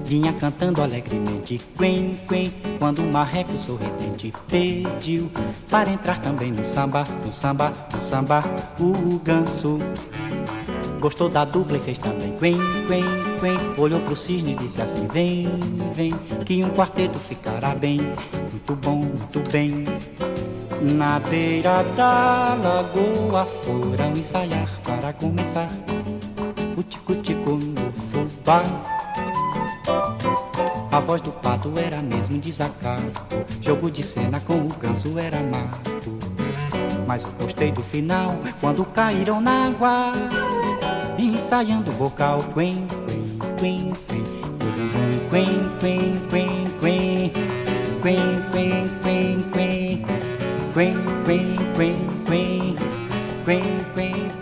vinha cantando alegremente, quen, quen, quando o marreco sorridente pediu para entrar também no samba, no samba, no samba. O ganso gostou da dupla e fez também quen, quen, quen. Olhou pro cisne e disse assim, vem, vem, que um quarteto ficará bem, muito bom, muito bem. Na beira da lagoa foram ensaiar para começar o tico-tico no fubá. A voz do pato era mesmo desacato, jogo de cena com o ganso era mato. Mas eu gostei do final, quando caíram na água, ensaiando o vocal. Quen, quen, quen, quen, quen, quen, quen, quen, quen, quen, quen, quen, quen, quen, quen, quen, quen, quen.